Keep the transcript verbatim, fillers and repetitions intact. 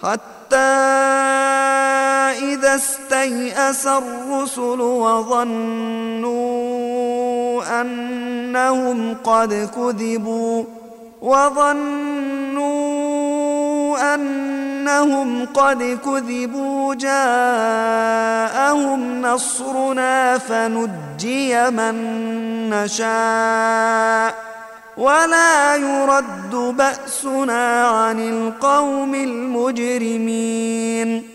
حتى إذا استيأس الرسل وظنوا أنهم قد كذبوا وظنوا أنهم قد كذبوا جاءهم نصرنا فنجي من نشاء ولا يرد بأسنا عن القوم المجرمين